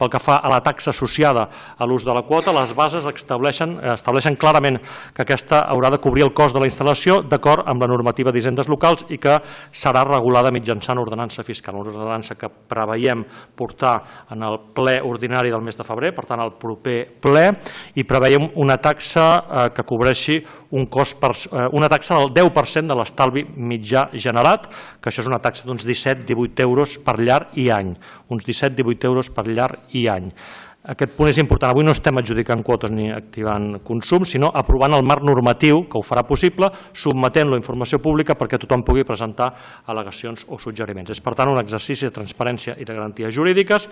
Pel que fa a la taxa associada a l'ús de la quota, les bases estableixen clarament que aquesta haurà de cobrir el cost de la instal·lació d'acord amb la normativa d'hisendes locals i que serà regulada mitjançant ordenança fiscal, una ordenança que preveiem portar en el ple ordinari del mes de febrer, per tant el proper ple, i preveiem una taxa que cobreixi una taxa del 10% de l'estalvi mitjà generat, que això és una taxa d'uns 17-18 euros per llar i any, uns 17-18 euros per llar i any. Aquest punt és important. Avui no estem adjudicant quotes ni activant consum, sinó aprovant el marc normatiu que ho farà possible, sotmetent-lo a informació pública perquè tothom pugui presentar al·legacions o suggeriments. És, per tant, un exercici de transparència i de garanties jurídiques